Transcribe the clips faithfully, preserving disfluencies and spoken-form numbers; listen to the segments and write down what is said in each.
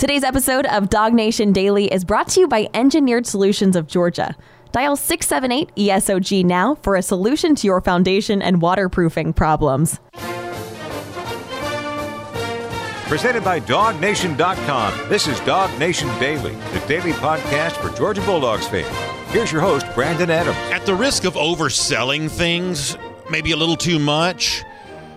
Today's episode of Dog Nation Daily is brought to you by Engineered Solutions of Georgia. Dial six seven eight E S O G now for a solution to your foundation and waterproofing problems. Presented by dog nation dot com. This is Dog Nation Daily, the daily podcast for Georgia Bulldogs fans. Here's your host, Brandon Adams. At the risk of overselling things, maybe a little too much,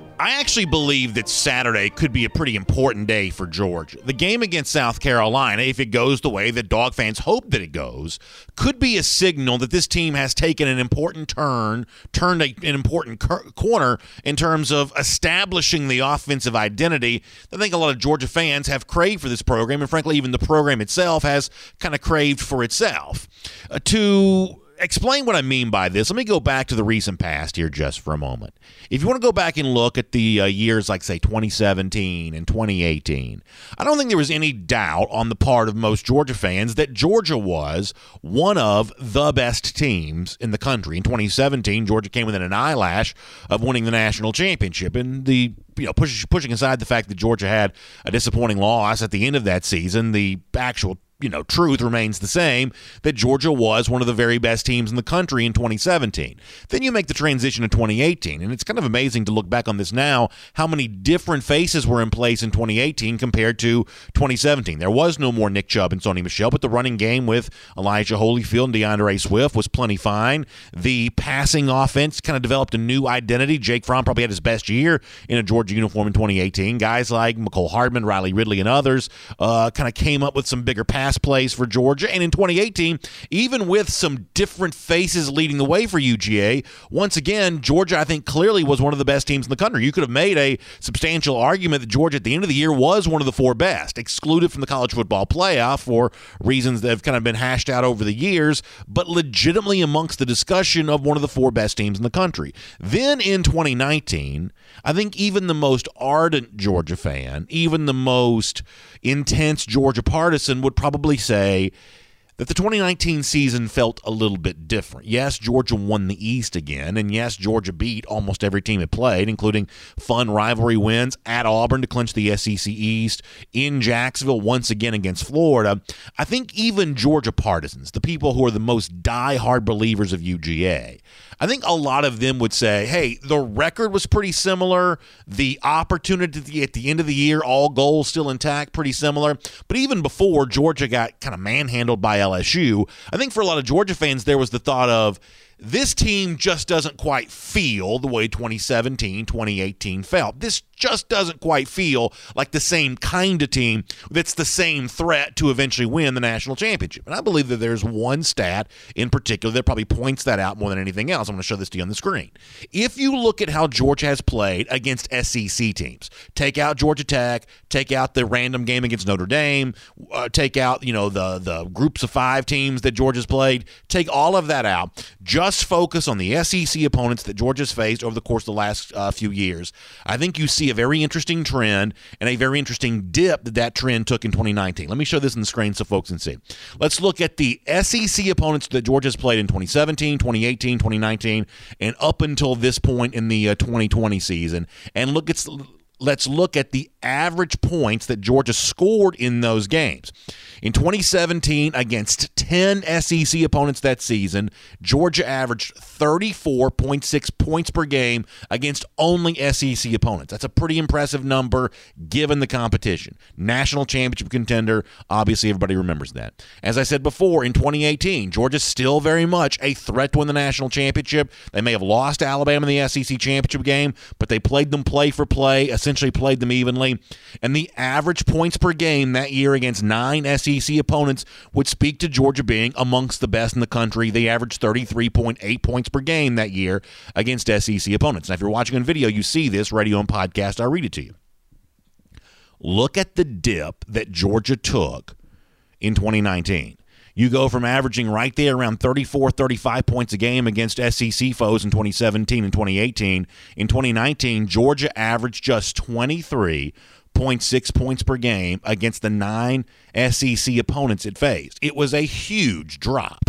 I actually believe that Saturday could be a pretty important day for Georgia. The game against South Carolina, if it goes the way that Dog fans hope that it goes, could be a signal that this team has taken an important turn, turned a, an important cur- corner in terms of establishing the offensive identity that I think a lot of Georgia fans have craved for this program, and frankly, even the program itself has kind of craved for itself. Uh, to explain what I mean by this, let me go back to the recent past here just for a moment. If you want to go back and look at the uh, years like, say, twenty seventeen and twenty eighteen, I don't think there was any doubt on the part of most Georgia fans that Georgia was one of the best teams in the country. In twenty seventeen, Georgia came within an eyelash of winning the national championship, and the you know push, pushing aside the fact that Georgia had a disappointing loss at the end of that season, the actual you know, truth remains the same, that Georgia was one of the very best teams in the country in twenty seventeen. Then you make the transition to twenty eighteen, and it's kind of amazing to look back on this now, how many different faces were in place in twenty eighteen compared to twenty seventeen. There was no more Nick Chubb and Sony Michel, but the running game with Elijah Holyfield and DeAndre Swift was plenty fine. The passing offense kind of developed a new identity. Jake Fromm probably had his best year in a Georgia uniform in twenty eighteen. Guys like McCole Hardman, Riley Ridley, and others uh, kind of came up with some bigger passes plays for Georgia. And in twenty eighteen, even with some different faces leading the way for U G A, once again, Georgia, I think, clearly was one of the best teams in the country. You could have made a substantial argument that Georgia at the end of the year was one of the four best, excluded from the college football playoff for reasons that have kind of been hashed out over the years, but legitimately amongst the discussion of one of the four best teams in the country. Then in twenty nineteen, I think even the most ardent Georgia fan, even the most intense Georgia partisan would probably say that the twenty nineteen season felt a little bit different. Yes, Georgia won the East again, and yes, Georgia beat almost every team it played, including fun rivalry wins at Auburn to clinch the S E C East, in Jacksonville once again against Florida. I think even Georgia partisans, the people who are the most die-hard believers of U G A, I think a lot of them would say, hey, the record was pretty similar, the opportunity at the end of the year, all goals still intact, pretty similar, but even before Georgia got kind of manhandled by L S U, I think for a lot of Georgia fans, there was the thought of, this team just doesn't quite feel the way twenty seventeen, twenty eighteen felt. This just doesn't quite feel like the same kind of team that's the same threat to eventually win the national championship. And I believe that there's one stat in particular that probably points that out more than anything else. I'm going to show this to you on the screen. If you look at how Georgia has played against S E C teams, take out Georgia Tech, take out the random game against Notre Dame, uh, take out, you know, the, the groups of five teams that Georgia's played, take all of that out, just focus on the S E C opponents that Georgia's faced over the course of the last uh, few years. I think you see a very interesting trend and a very interesting dip that that trend took in twenty nineteen. Let me show this on the screen so folks can see. Let's look at the S E C opponents that Georgia's played in twenty seventeen, twenty eighteen, twenty nineteen, and up until this point in the uh, twenty twenty season. And look at let's look at the average points that Georgia scored in those games. In twenty seventeen, against ten S E C opponents that season, Georgia averaged thirty-four point six points per game against only S E C opponents. That's a pretty impressive number given the competition. National championship contender, obviously everybody remembers that. As I said before, in twenty eighteen, Georgia's still very much a threat to win the national championship. They may have lost to Alabama in the S E C championship game, but they played them play for play, essentially played them evenly. And the average points per game that year against nine S E C opponents would speak to Georgia being amongst the best in the country. They averaged thirty-three point eight points per game that year against S E C opponents. Now, if you're watching on video, you see this, radio and podcast, I'll read it to you. Look at the dip that Georgia took in twenty nineteen. You go from averaging right there around thirty-four, thirty-five points a game against S E C foes in twenty seventeen and twenty eighteen. In twenty nineteen, Georgia averaged just twenty-three point six points per game against the nine S E C opponents it faced. It was a huge drop.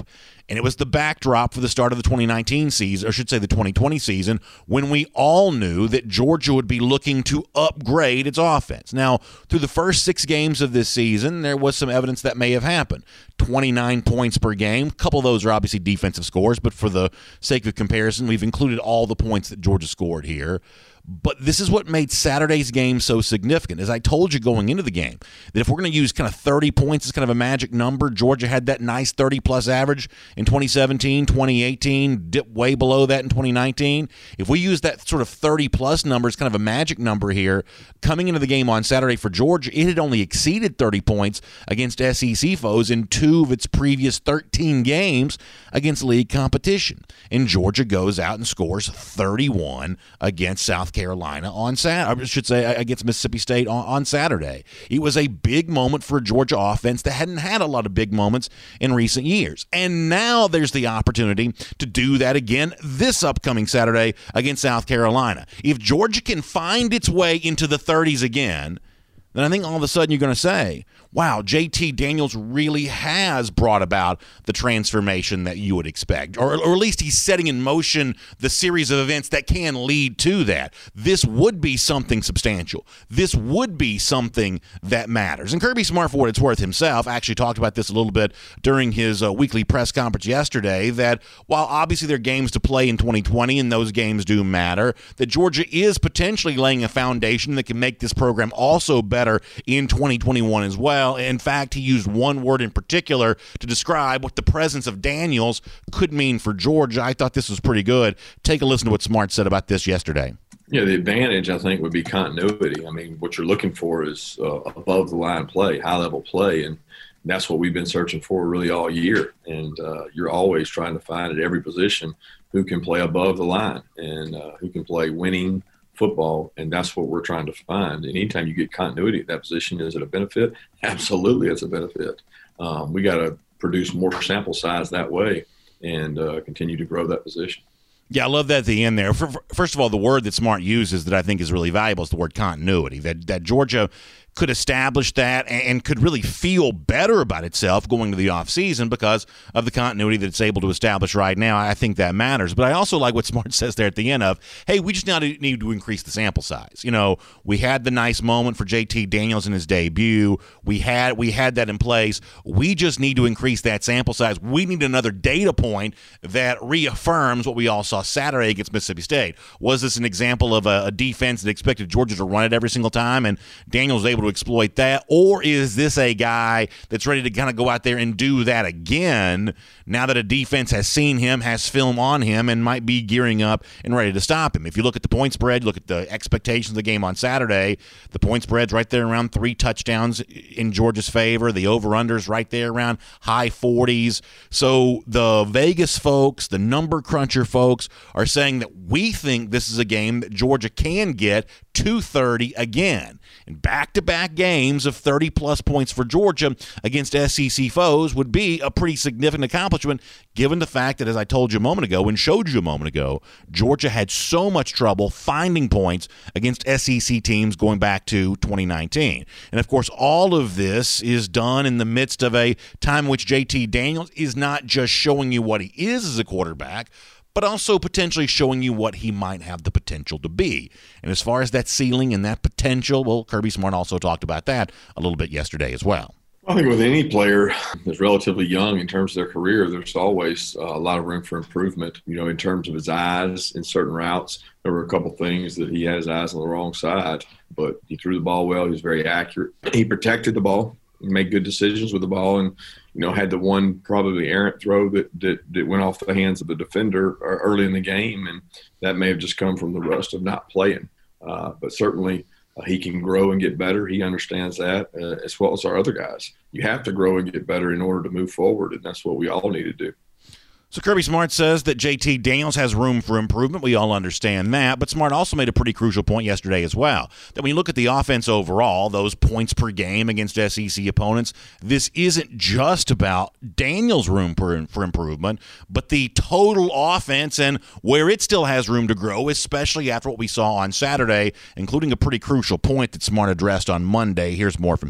And it was the backdrop for the start of the twenty nineteen season, or I should say the twenty twenty season, when we all knew that Georgia would be looking to upgrade its offense. Now, through the first six games of this season, there was some evidence that may have happened. twenty-nine points per game. A couple of those are obviously defensive scores, but for the sake of comparison, we've included all the points that Georgia scored here. But this is what made Saturday's game so significant. As I told you going into the game, that if we're going to use kind of thirty points as kind of a magic number, Georgia had that nice thirty-plus average in twenty seventeen, twenty eighteen, dipped way below that in twenty nineteen. If we use that sort of thirty-plus number as kind of a magic number here, coming into the game on Saturday for Georgia, it had only exceeded thirty points against S E C foes in two of its previous thirteen games against league competition. And Georgia goes out and scores thirty-one against South Carolina on Saturday. I should say against Mississippi State on, on Saturday. It was a big moment for a Georgia offense that hadn't had a lot of big moments in recent years. And now there's the opportunity to do that again this upcoming Saturday against South Carolina. If Georgia can find its way into the thirties again, then I think all of a sudden you're going to say, wow, J T Daniels really has brought about the transformation that you would expect. Or, or at least he's setting in motion the series of events that can lead to that. This would be something substantial. This would be something that matters. And Kirby Smart, for what it's worth himself, actually talked about this a little bit during his uh, weekly press conference yesterday, that while obviously there are games to play in twenty twenty and those games do matter, that Georgia is potentially laying a foundation that can make this program also better in twenty twenty-one as well. In fact, he used one word in particular to describe what the presence of Daniels could mean for Georgia. I thought this was pretty good. Take a listen to what Smart said about this yesterday. Yeah, the advantage, I think, would be continuity. I mean, what you're looking for is uh, above-the-line play, high-level play, and that's what we've been searching for really all year. And uh, you're always trying to find at every position who can play above the line and uh, who can play winning football, and that's what we're trying to find. And anytime you get continuity at that position, is it a benefit? Absolutely, it's a benefit. Um, we got to produce more sample size that way and uh, continue to grow that position. Yeah, I love that at the end there. First of all, the word that Smart uses that I think is really valuable is the word continuity, that that Georgia could establish that and could really feel better about itself going to the offseason because of the continuity that it's able to establish right now. I think that matters. But I also like what Smart says there at the end of, hey, we just now need to increase the sample size. You know, we had the nice moment for J T Daniels in his debut. We had we had that in place. We just need to increase that sample size. We need another data point that reaffirms what we all saw Saturday against Mississippi State. Was this an example of a, a defense that expected Georgia to run it every single time and Daniels was able to exploit that? Or is this a guy that's ready to kind of go out there and do that again now that a defense has seen him, has film on him, and might be gearing up and ready to stop him? If you look at the point spread, look at the expectations of the game on Saturday, the point spread's right there around three touchdowns in Georgia's favor. The over-under's right there around high forties. So the Vegas folks, the number cruncher folks, are saying that we think this is a game that Georgia can get to thirty again. And back-to-back games of thirty-plus points for Georgia against S E C foes would be a pretty significant accomplishment, given the fact that, as I told you a moment ago and showed you a moment ago, Georgia had so much trouble finding points against S E C teams going back to twenty nineteen. And, of course, all of this is done in the midst of a time in which J T Daniels is not just showing you what he is as a quarterback, but also potentially showing you what he might have the potential to be. And as far as that ceiling and that potential, well, Kirby Smart also talked about that a little bit yesterday as well. I think with any player that's relatively young in terms of their career, there's always uh, a lot of room for improvement. You know, in terms of his eyes in certain routes, there were a couple things that he had his eyes on the wrong side, but he threw the ball well. He was very accurate. He protected the ball. He made good decisions with the ball, and you know, had the one probably errant throw that, that that went off the hands of the defender early in the game, and that may have just come from the rust of not playing. Uh, but certainly uh, he can grow and get better. He understands that, uh, as well as our other guys. You have to grow and get better in order to move forward, and that's what we all need to do. So Kirby Smart says that J T Daniels has room for improvement. We all understand that. But Smart also made a pretty crucial point yesterday as well, that when you look at the offense overall, those points per game against S E C opponents, this isn't just about Daniels' room for, for improvement, but the total offense and where it still has room to grow, especially after what we saw on Saturday, including a pretty crucial point that Smart addressed on Monday. Here's more from him.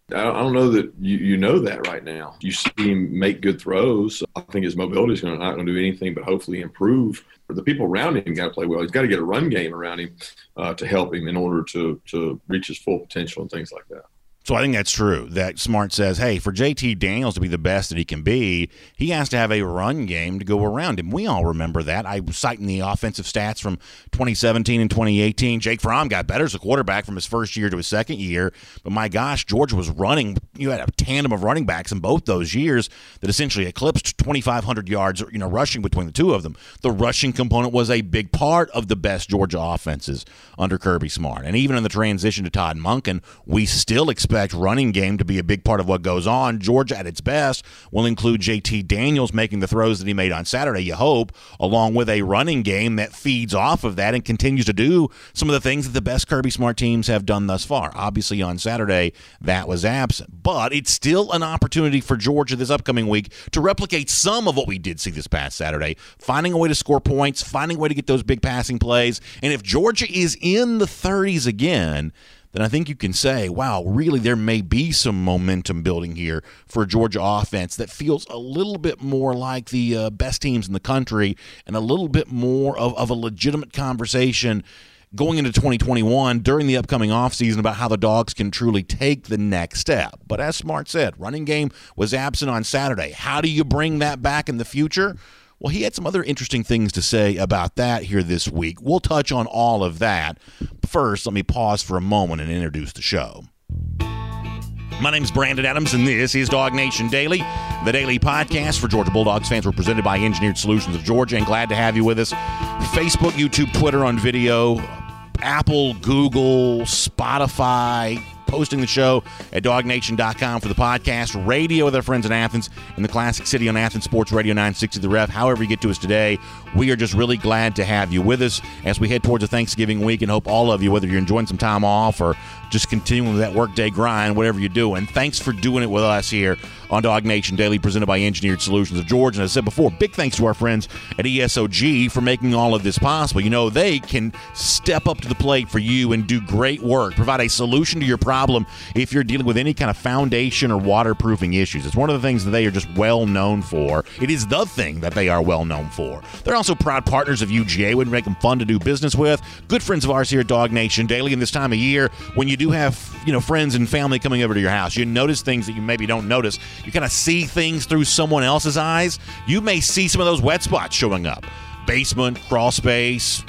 I don't know that you, you know that right now. You see him make good throws. I think his mobility is gonna, not going to do anything but hopefully improve. The people around him got to play well. He's got to get a run game around him uh, to help him in order to to reach his full potential and things like that. So I think that's true, that Smart says, hey, for J T Daniels to be the best that he can be, he has to have a run game to go around him. We all remember that. I was citing the offensive stats from twenty seventeen and twenty eighteen. Jake Fromm got better as a quarterback from his first year to his second year. But my gosh, Georgia was running. You had a tandem of running backs in both those years that essentially eclipsed twenty-five hundred yards, you know, rushing between the two of them. The rushing component was a big part of the best Georgia offenses under Kirby Smart. And even in the transition to Todd Monken, we still expect Expect running game to be a big part of what goes on. Georgia at its best will include J T Daniels making the throws that he made on Saturday, you hope, along with a running game that feeds off of that and continues to do some of the things that the best Kirby Smart teams have done thus far. Obviously on Saturday, that was absent. But it's still an opportunity for Georgia this upcoming week to replicate some of what we did see this past Saturday, finding a way to score points, finding a way to get those big passing plays. And if Georgia is in the thirties again, then I think you can say, wow, really there may be some momentum building here for a Georgia offense that feels a little bit more like the uh, best teams in the country and a little bit more of, of a legitimate conversation going into twenty twenty-one during the upcoming offseason about how the Dogs can truly take the next step. But as Smart said, running game was absent on Saturday. How do you bring that back in the future? Well, he had some other interesting things to say about that here this week. We'll touch on all of that. First, let me pause for a moment and introduce the show. My name's Brandon Adams, and this is Dog Nation Daily, the daily podcast for Georgia Bulldogs fans. We're presented by Engineered Solutions of Georgia, and glad to have you with us. Facebook, YouTube, Twitter on video, Apple, Google, Spotify, posting the show at dog nation dot com for the podcast, radio with our friends in Athens, in the Classic City on Athens Sports Radio nine sixty The Ref. However you get to us today, we are just really glad to have you with us as we head towards a Thanksgiving week, and hope all of you, whether you're enjoying some time off or just continuing with that workday grind, whatever you're doing, thanks for doing it with us here on Dog Nation Daily, presented by Engineered Solutions of Georgia. And as I said before, big thanks to our friends at E S O G for making all of this possible. You know, they can step up to the plate for you and do great work, provide a solution to your problem if you're dealing with any kind of foundation or waterproofing issues. It's one of the things that they are just well known for. It is the thing that they are well known for. They're also proud partners of U G A, would make them fun to do business with. Good friends of ours here at Dog Nation Daily. And this time of year, when you do have, you know, friends and family coming over to your house, you notice things that you maybe don't notice. You kind of see things through someone else's eyes. You may see some of those wet spots showing up. Basement, crawl space,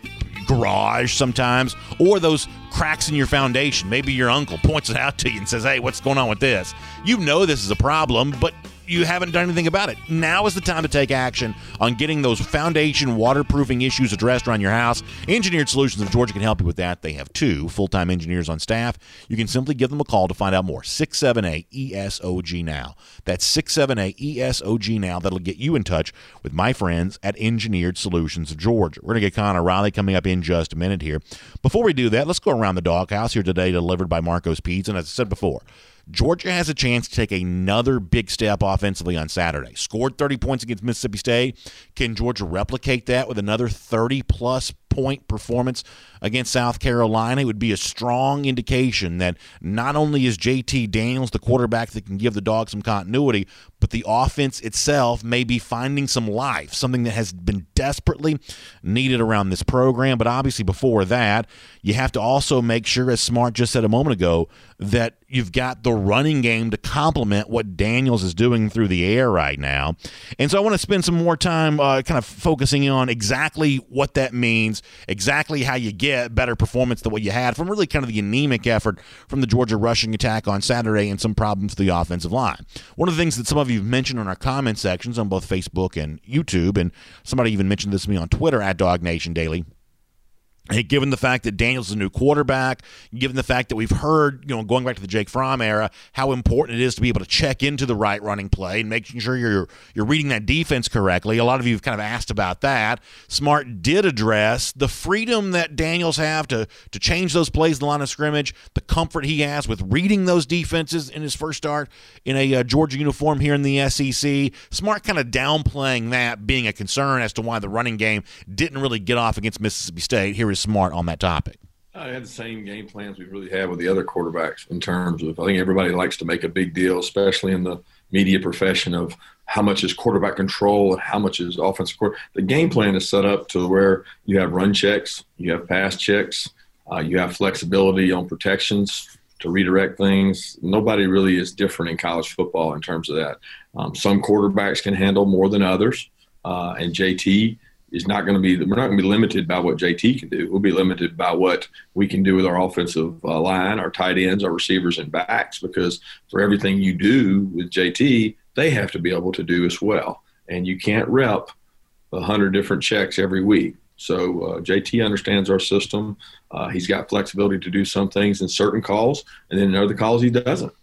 garage sometimes, or those cracks in your foundation. Maybe your uncle points it out to you and says, hey, what's going on with this? You know this is a problem, but you haven't done anything about it. Now is the time to take action on getting those foundation waterproofing issues addressed around your house. Engineered Solutions of Georgia can help you with that. They have two full-time engineers on staff. You can simply give them a call to find out more. six seven eight E S O G now. That's six seven eight E S O G now. That'll get you in touch with my friends at Engineered Solutions of Georgia. We're going to get Connor Riley coming up in just a minute here. Before we do that, let's go around the doghouse here today, delivered by Marco's Pizza. And as I said before, Georgia has a chance to take another big step offensively on Saturday. Scored thirty points against Mississippi State. Can Georgia replicate that with another thirty-plus point performance against South Carolina? It would be a strong indication that not only is J T Daniels the quarterback that can give the Dogs some continuity, but the offense itself may be finding some life, something that has been desperately needed around this program. But obviously before that, you have to also make sure, as Smart just said a moment ago, that you've got the running game to complement what Daniels is doing through the air right now. And so I want to spend some more time uh, kind of focusing on exactly what that means, exactly how you get better performance than what you had from really kind of the anemic effort from the Georgia rushing attack on Saturday and some problems with the offensive line. One of the things that some of you have mentioned in our comment sections on both Facebook and YouTube, and somebody even mentioned this to me on Twitter at Dog Nation Daily, hey, given the fact that Daniels is a new quarterback, given the fact that we've heard, you know, going back to the Jake Fromm era, how important it is to be able to check into the right running play and making sure you're you're reading that defense correctly. A lot of you have kind of asked about that. Smart did address the freedom that Daniels have to to change those plays in the line of scrimmage, the comfort he has with reading those defenses in his first start in a uh, Georgia uniform here in the S E C. Smart kind of downplaying that being a concern as to why the running game didn't really get off against Mississippi State. Here is Smart on that topic. I had the same game plans we really had with the other quarterbacks in terms of, I think everybody likes to make a big deal, especially in the media profession, of how much is quarterback control and how much is offensive court. The game plan is set up to where you have run checks, you have pass checks, uh, you have flexibility on protections to redirect things. Nobody really is different in college football in terms of that. Um, some quarterbacks can handle more than others, uh, and J T is not going to be – we're not going to be limited by what J T can do. We'll be limited by what we can do with our offensive uh, line, our tight ends, our receivers, and backs, because for everything you do with J T, they have to be able to do as well. And you can't rep one hundred different checks every week. So uh, J T understands our system. Uh, he's got flexibility to do some things in certain calls, and then in other calls he doesn't.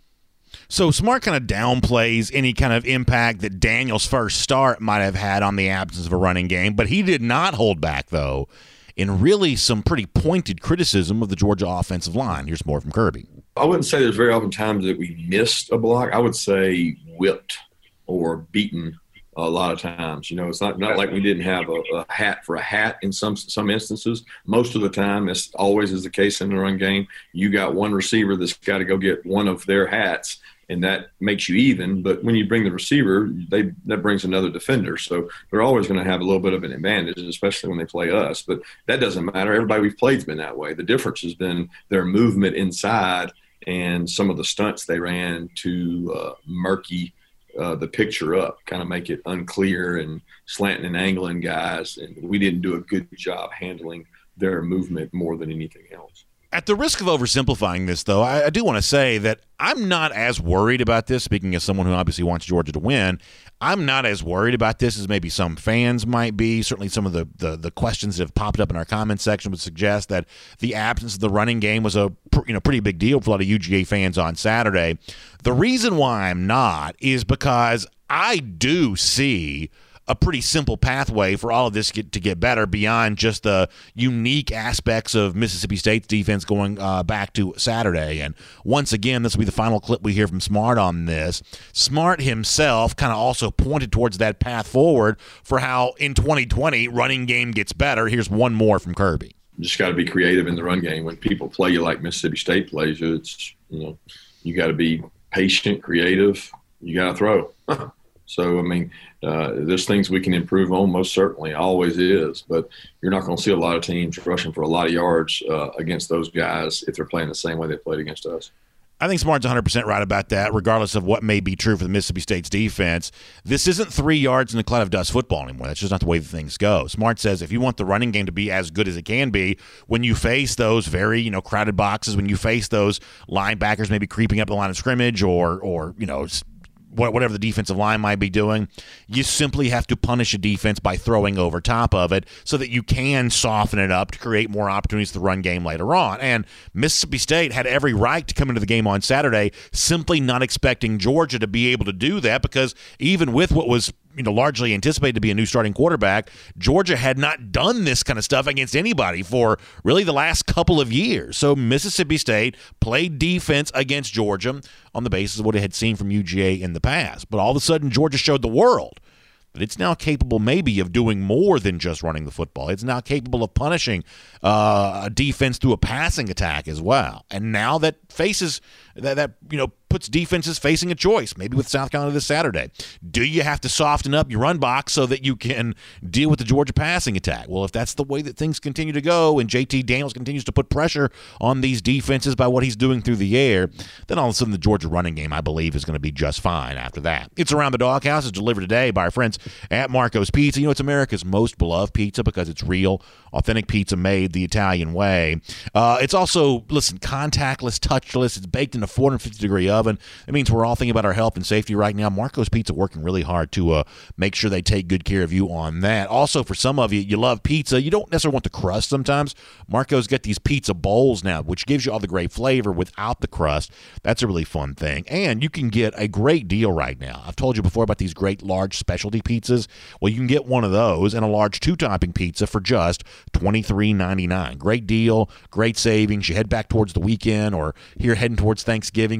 So Smart kind of downplays any kind of impact that Daniel's first start might have had on the absence of a running game, but he did not hold back, though, in really some pretty pointed criticism of the Georgia offensive line. Here's more from Kirby. I wouldn't say there's very often times that we missed a block. I would say whipped or beaten a lot of times. You know, it's not, not like we didn't have a, a hat for a hat in some some instances. Most of the time, as always is the case in the run game, you got one receiver that's got to go get one of their hats, and that makes you even. But when you bring the receiver, they that brings another defender. So they're always going to have a little bit of an advantage, especially when they play us. But that doesn't matter. Everybody we've played has been that way. The difference has been their movement inside and some of the stunts they ran to uh, murky uh, the picture up, kind of make it unclear and slanting and angling guys. And we didn't do a good job handling their movement more than anything else. At the risk of oversimplifying this, though, I, I do want to say that I'm not as worried about this, speaking as someone who obviously wants Georgia to win. I'm not as worried about this as maybe some fans might be. Certainly some of the, the, the questions that have popped up in our comment section would suggest that the absence of the running game was a you know pretty big deal for a lot of U G A fans on Saturday. The reason why I'm not is because I do see a pretty simple pathway for all of this get, to get better beyond just the unique aspects of Mississippi State's defense going uh, back to Saturday. And once again, this will be the final clip we hear from Smart on this. Smart himself kind of also pointed towards that path forward for how in twenty twenty running game gets better. Here's one more from Kirby. You just got to be creative in the run game. When people play you like Mississippi State plays you, it's, you know, you got to be patient, creative. You got to throw. So, I mean, uh, there's things we can improve on, most certainly, always is. But you're not going to see a lot of teams rushing for a lot of yards uh, against those guys if they're playing the same way they played against us. I think Smart's one hundred percent right about that, regardless of what may be true for the Mississippi State's defense. This isn't three yards in a cloud of dust football anymore. That's just not the way things go. Smart says if you want the running game to be as good as it can be, when you face those very, you know, crowded boxes, when you face those linebackers maybe creeping up the line of scrimmage or, or you know, whatever the defensive line might be doing, you simply have to punish a defense by throwing over top of it so that you can soften it up to create more opportunities for the run game later on. And Mississippi State had every right to come into the game on Saturday simply not expecting Georgia to be able to do that, because even with what was you know, largely anticipated to be a new starting quarterback, Georgia had not done this kind of stuff against anybody for really the last couple of years. So Mississippi State played defense against Georgia on the basis of what it had seen from U G A in the past. But all of a sudden, Georgia showed the world that it's now capable maybe of doing more than just running the football. It's now capable of punishing uh, a defense through a passing attack as well. And now that faces that, that you know, puts defenses facing a choice, maybe with South Carolina this Saturday. Do you have to soften up your run box so that you can deal with the Georgia passing attack? Well, if that's the way that things continue to go and J T Daniels continues to put pressure on these defenses by what he's doing through the air, then all of a sudden the Georgia running game, I believe, is going to be just fine after that. It's Around the Doghouse is delivered today by our friends at Marco's Pizza. You know, it's America's most beloved pizza because it's real, authentic pizza made the Italian way. Uh, it's also, listen, contactless, touchless. It's baked in a four hundred fifty degree oven. It means we're all thinking about our health and safety right now. Marco's Pizza working really hard to uh, make sure they take good care of you on that. Also, for some of you, you love pizza. You don't necessarily want the crust sometimes. Marco's got these pizza bowls now, which gives you all the great flavor without the crust. That's a really fun thing. And you can get a great deal right now. I've told you before about these great large specialty pizzas. Well, you can get one of those and a large two-topping pizza for just twenty-three ninety-nine. Great deal, great savings. You head back towards the weekend or here heading towards Thanksgiving, got some folks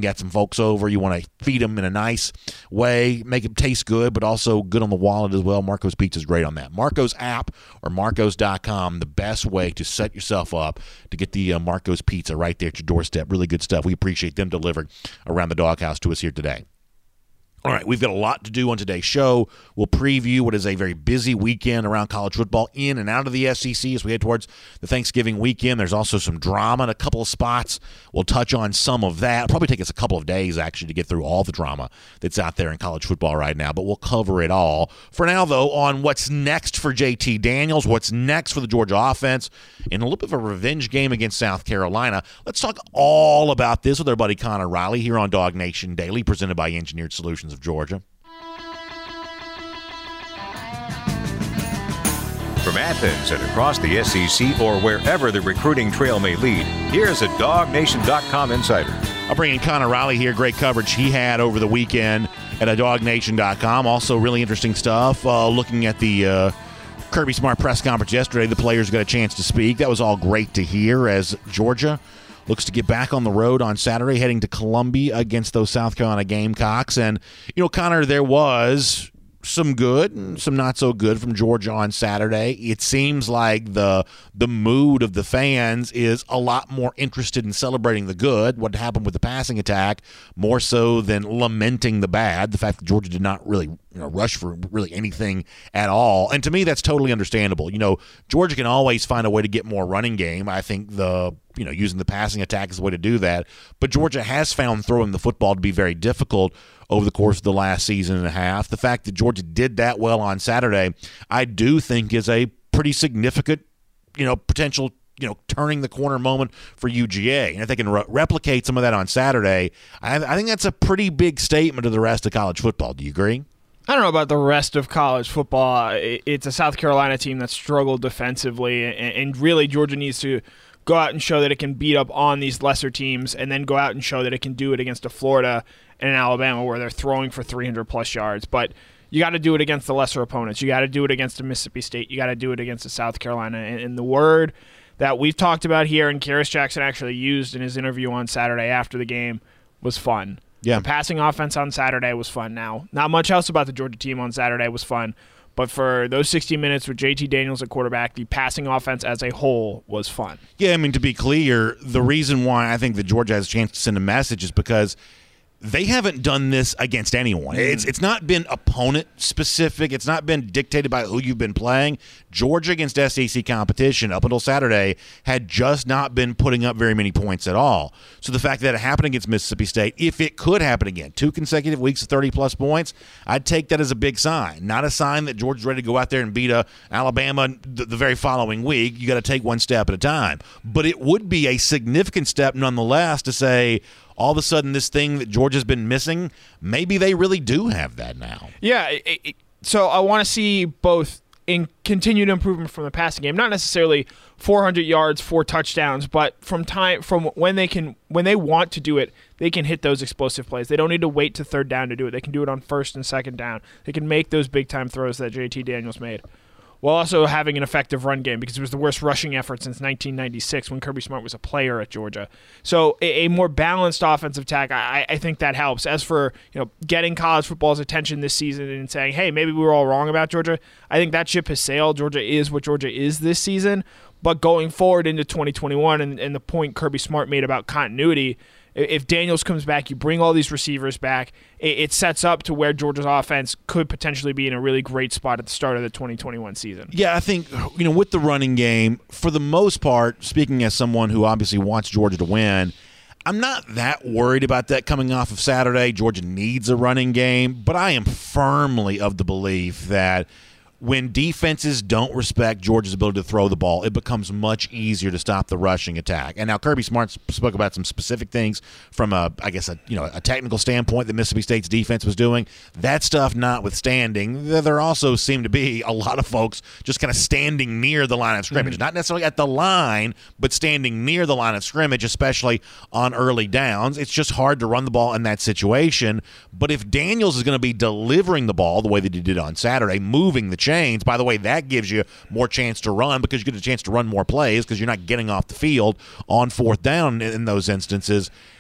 folks over. You want to feed them in a nice way, make them taste good, but also good on the wallet as well. Marco's Pizza is great on that. Marco's app or marcos dot com, the best way to set yourself up to get the uh, Marco's Pizza right there at your doorstep. Really good stuff. We appreciate them delivering around the doghouse to us here today. All right, we've got a lot to do on today's show. We'll preview what is a very busy weekend around college football in and out of the S E C as we head towards the Thanksgiving weekend. There's also some drama in a couple of spots. We'll touch on some of that. It'll probably take us a couple of days, actually, to get through all the drama that's out there in college football right now, but we'll cover it all. For now, though, on what's next for J T Daniels, what's next for the Georgia offense, in a little bit of a revenge game against South Carolina, let's talk all about this with our buddy Connor Riley here on Dog Nation Daily, presented by Engineered Solutions of Georgia. From Athens and across the S E C or wherever the recruiting trail may lead, here's a dog nation dot com insider. I'll bring in Connor Riley here. Great coverage he had over the weekend at a dog nation dot com. Also really interesting stuff. Uh, looking at the uh, Kirby Smart press conference yesterday, the players got a chance to speak. That was all great to hear as Georgia looks to get back on the road on Saturday, heading to Columbia against those South Carolina Gamecocks. And, you know, Connor, there was some good and some not so good from Georgia on Saturday. It seems like the the mood of the fans is a lot more interested in celebrating the good, what happened with the passing attack, more so than lamenting the bad, the fact that Georgia did not really you know, rush for really anything at all. And to me, that's totally understandable. You know, Georgia can always find a way to get more running game. I think the you know, using the passing attack is the way to do that. But Georgia has found throwing the football to be very difficult over the course of the last season and a half. The fact that Georgia did that well on Saturday, I do think is a pretty significant, you know, potential, you know, turning the corner moment for U G A. And if they can re- replicate some of that on Saturday, I, I think that's a pretty big statement to the rest of college football. Do you agree? I don't know about the rest of college football. It's a South Carolina team that struggled defensively, and really Georgia needs to go out and show that it can beat up on these lesser teams, and then go out and show that it can do it against a Florida and an Alabama where they're throwing for three hundred plus yards. But you got to do it against the lesser opponents. You got to do it against a Mississippi State. You got to do it against a South Carolina. And, and the word that we've talked about here, and Karis Jackson actually used in his interview on Saturday after the game, was fun. Yeah. The passing offense on Saturday was fun. Now, not much else about the Georgia team on Saturday was fun. But for those sixty minutes with J T Daniels at quarterback, the passing offense as a whole was fun. Yeah, I mean, to be clear, the reason why I think that Georgia has a chance to send a message is because they haven't done this against anyone. It's it's not been opponent specific. It's not been dictated by who you've been playing. Georgia against S E C competition up until Saturday had just not been putting up very many points at all. So the fact that it happened against Mississippi State, if it could happen again, two consecutive weeks of thirty-plus points, I'd take that as a big sign. Not a sign that Georgia's ready to go out there and beat a Alabama the, the very following week. You got to take one step at a time. But it would be a significant step nonetheless to say, all of a sudden, this thing that Georgia's been missing, maybe they really do have that now. Yeah, it, it, so I want to see both in continued improvement from the passing game, not necessarily four hundred yards, four touchdowns, but from time from when they can, when they want to do it, they can hit those explosive plays. They don't need to wait to third down to do it. They can do it on first and second down. They can make those big time throws that J T Daniels made, while also having an effective run game, because it was the worst rushing effort since nineteen ninety-six when Kirby Smart was a player at Georgia. So a, a more balanced offensive attack, I, I think that helps. As for you know getting college football's attention this season and saying, hey, maybe we were all wrong about Georgia, I think that ship has sailed. Georgia is what Georgia is this season. But going forward into twenty twenty-one, and, and the point Kirby Smart made about continuity, if Daniels comes back, you bring all these receivers back, it sets up to where Georgia's offense could potentially be in a really great spot at the start of the twenty twenty-one season. Yeah, I think, you know, with the running game, for the most part, speaking as someone who obviously wants Georgia to win, I'm not that worried about that coming off of Saturday. Georgia needs a running game, but I am firmly of the belief that when defenses don't respect Georgia's ability to throw the ball, it becomes much easier to stop the rushing attack. And now Kirby Smart spoke about some specific things from a, I guess, a you know, a technical standpoint that Mississippi State's defense was doing. That stuff notwithstanding, there also seemed to be a lot of folks just kind of standing near the line of scrimmage, mm-hmm. not necessarily at the line, but standing near the line of scrimmage, especially on early downs. It's just hard to run the ball in that situation. But if Daniels is going to be delivering the ball the way that he did on Saturday, moving the chains, by the way, that gives you more chance to run because you get a chance to run more plays because you're not getting off the field on fourth down in those instances.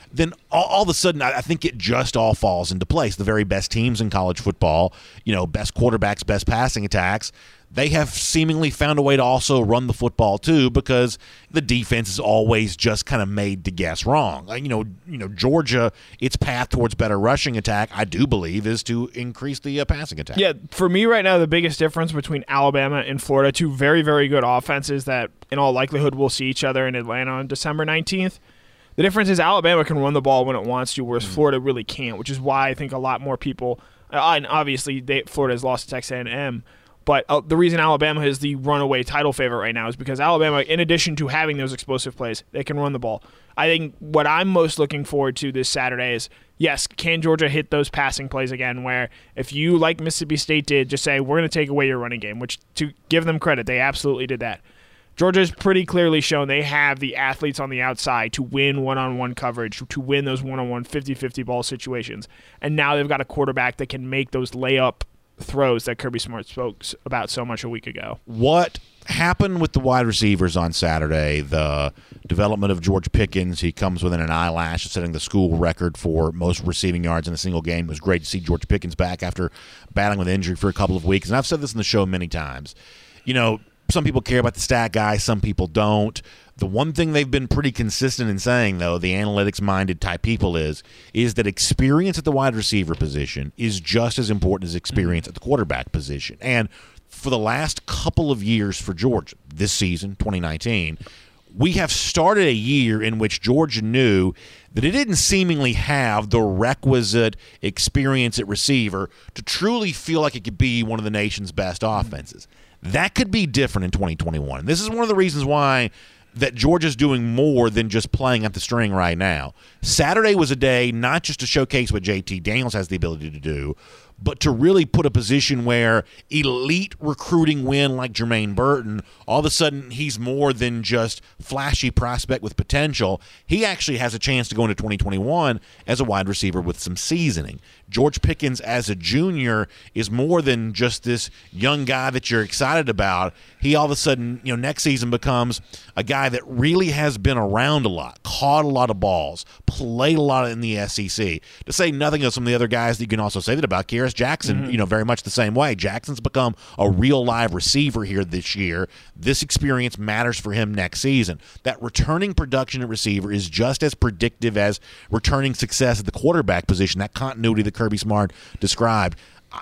then all, all of a sudden I, I think it just all falls into place. The very best teams in college football, you know, best quarterbacks, best passing attacks, they have seemingly found a way to also run the football too, because the defense is always just kind of made to guess wrong. Like, you know, you know, Georgia, its path towards better rushing attack, I do believe, is to increase the uh, passing attack. Yeah, for me right now, the biggest difference between Alabama and Florida, two very, very good offenses that in all likelihood will see each other in Atlanta on December nineteenth. The difference is Alabama can run the ball when it wants to, whereas mm-hmm. Florida really can't, which is why I think a lot more people, uh, and obviously they, Florida has lost to Texas A and M, but uh, the reason Alabama is the runaway title favorite right now is because Alabama, in addition to having those explosive plays, they can run the ball. I think what I'm most looking forward to this Saturday is, yes, can Georgia hit those passing plays again where if you, like Mississippi State did, just say, we're going to take away your running game, which to give them credit, they absolutely did that. Georgia's pretty clearly shown they have the athletes on the outside to win one-on-one coverage, to win those one-on-one fifty-fifty ball situations. And now they've got a quarterback that can make those layup throws that Kirby Smart spoke about so much a week ago. What happened with the wide receivers on Saturday, the development of George Pickens, he comes within an eyelash of setting the school record for most receiving yards in a single game. It was great to see George Pickens back after battling with injury for a couple of weeks. And I've said this in the show many times. You know, some people care about the stat guy, some people don't. The one thing they've been pretty consistent in saying, though, the analytics-minded type people is, is that experience at the wide receiver position is just as important as experience at the quarterback position. And for the last couple of years for Georgia, this season, twenty nineteen, we have started a year in which Georgia knew that it didn't seemingly have the requisite experience at receiver to truly feel like it could be one of the nation's best offenses. That could be different in twenty twenty-one. This is one of the reasons why that Georgia's doing more than just playing at the string right now. Saturday was a day not just to showcase what J T Daniels has the ability to do, but to really put a position where elite recruiting win like Jermaine Burton, all of a sudden he's more than just flashy prospect with potential. He actually has a chance to go into twenty twenty-one as a wide receiver with some seasoning. George Pickens as a junior is more than just this young guy that you're excited about. He all of a sudden, you know, next season becomes a guy that really has been around a lot, caught a lot of balls, played a lot in the S E C. To say nothing of some of the other guys that you can also say that about. Kearis Jackson, mm-hmm. you know, very much the same way. Jackson's become a real live receiver here this year. This experience matters for him next season. That returning production at receiver is just as predictive as returning success at the quarterback position, that continuity that Kirby Smart described.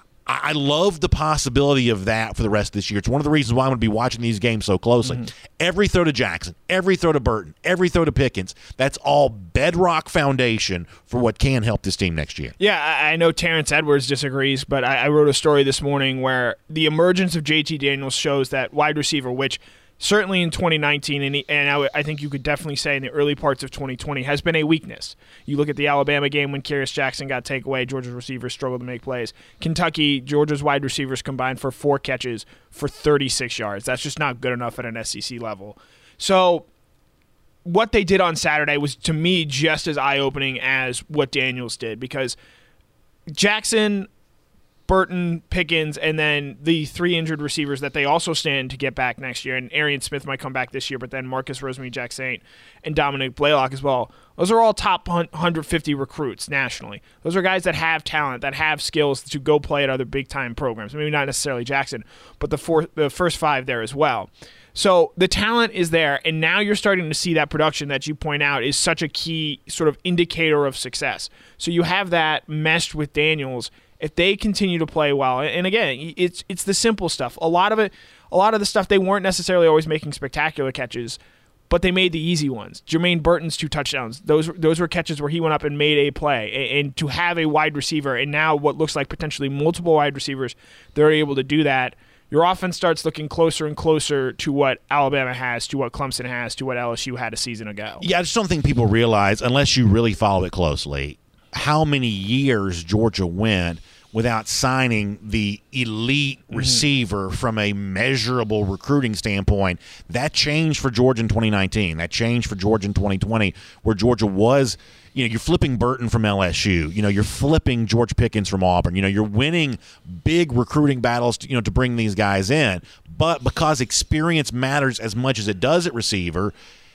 I love the possibility of that for the rest of this year. It's one of the reasons why I'm going to be watching these games so closely. Mm-hmm. Every throw to Jackson, every throw to Burton, every throw to Pickens, that's all bedrock foundation for what can help this team next year. Yeah, I know Terrence Edwards disagrees, but I, I wrote a story this morning where the emergence of J T Daniels shows that wide receiver, which certainly in twenty nineteen, and, he, and I, I think you could definitely say in the early parts of twenty twenty, has been a weakness. You look at the Alabama game when Kearis Jackson got taken away, Georgia's receivers struggled to make plays. Kentucky, Georgia's wide receivers combined for four catches for thirty-six yards. That's just not good enough at an S E C level. So what they did on Saturday was, to me, just as eye-opening as what Daniels did, because Jackson, Burton, Pickens, and then the three injured receivers that they also stand to get back next year. And Arian Smith might come back this year, but then Marcus Rosemary-Jacksaint and Dominic Blaylock as well. Those are all top one hundred fifty recruits nationally. Those are guys that have talent, that have skills to go play at other big-time programs. Maybe not necessarily Jackson, but the, four, the first five there as well. So the talent is there, and now you're starting to see that production that you point out is such a key sort of indicator of success. So you have that meshed with Daniels. If they continue to play well, and again, it's it's the simple stuff. A lot of it, a lot of the stuff, they weren't necessarily always making spectacular catches, but they made the easy ones. Jermaine Burton's two touchdowns, those those were catches where he went up and made a play. And to have a wide receiver, and now what looks like potentially multiple wide receivers, they're able to do that. Your offense starts looking closer and closer to what Alabama has, to what Clemson has, to what L S U had a season ago. Yeah, I just don't think people realize, unless you really follow it closely, how many years Georgia went without signing the elite mm-hmm. receiver from a measurable recruiting standpoint. That changed for Georgia in twenty nineteen. That changed for Georgia in twenty twenty, where Georgia was, you know, you're flipping Burton from L S U. You know, you're flipping George Pickens from Auburn. You know, you're winning big recruiting battles, to, you know, to bring these guys in. But because experience matters as much as it does at receiver,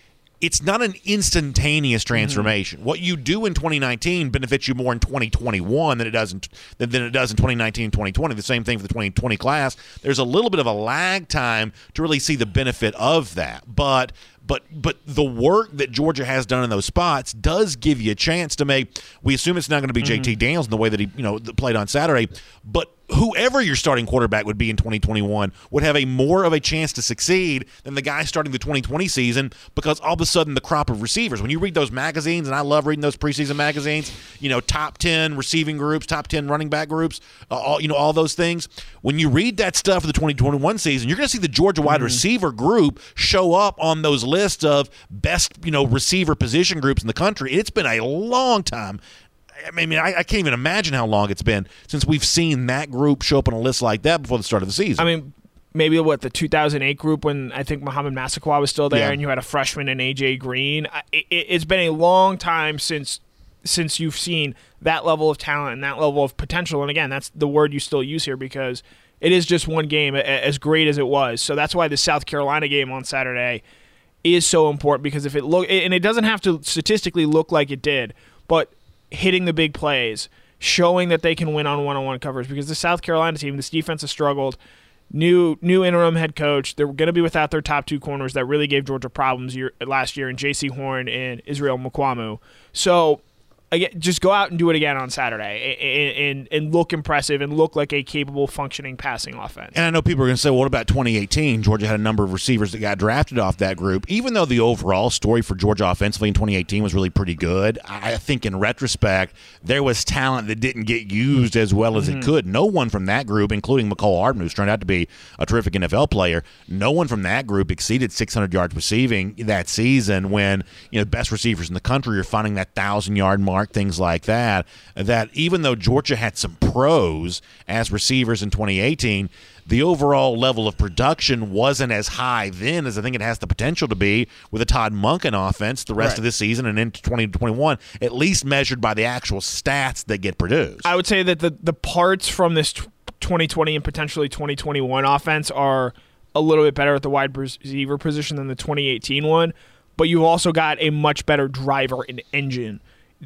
it's not an instantaneous transformation. Mm-hmm. What you do in twenty nineteen benefits you more in twenty twenty-one than it does in, than, than it does in twenty nineteen and twenty twenty. The same thing for the twenty twenty class. There's a little bit of a lag time to really see the benefit of that. But But but the work that Georgia has done in those spots does give you a chance to make. We assume it's not going to be mm-hmm. J T Daniels in the way that he you know played on Saturday, but whoever your starting quarterback would be in twenty twenty-one would have a more of a chance to succeed than the guy starting the twenty twenty season, because all of a sudden the crop of receivers, when you read those magazines, and I love reading those preseason magazines, you know, top ten receiving groups, top ten running back groups, uh, all you know, all those things. When you read that stuff for the twenty twenty-one season, you're going to see the Georgia wide mm-hmm. receiver group show up on those lists of best, you know, receiver position groups in the country. It's been a long time. I mean, I, I can't even imagine how long it's been since we've seen that group show up on a list like that before the start of the season. I mean, maybe what, the two thousand eight group when I think Muhammad Massaquoi was still there, yeah. and you had a freshman in A J Green. It, it, it's been a long time since since you've seen that level of talent and that level of potential. And again, that's the word you still use here, because it is just one game, as great as it was. So that's why the South Carolina game on Saturday is so important, because if it look, and it doesn't have to statistically look like it did, but hitting the big plays, showing that they can win on one-on-one coverage, because the South Carolina team, this defense has struggled. New new interim head coach. They're going to be without their top two corners that really gave Georgia problems year, last year in J C Horn and Israel Mukwamu. So, again, just go out and do it again on Saturday and, and, and look impressive and look like a capable, functioning passing offense. And I know people are going to say, well, what about twenty eighteen? Georgia had a number of receivers that got drafted off that group. Even though the overall story for Georgia offensively in twenty eighteen was really pretty good, I think in retrospect, there was talent that didn't get used as well as mm-hmm. it could. No one from that group, including McCole Hardman, who's turned out to be a terrific N F L player, no one from that group exceeded six hundred yards receiving that season, when you know best receivers in the country are finding that one thousand-yard mark, things like that, that even though Georgia had some pros as receivers in twenty eighteen, the overall level of production wasn't as high then as I think it has the potential to be with a Todd Monken offense the rest right. of this season and into twenty twenty-one, at least measured by the actual stats that get produced. I would say that the, the parts from this twenty twenty and potentially twenty twenty-one offense are a little bit better at the wide receiver position than the twenty eighteen one, but you've also got a much better driver and engine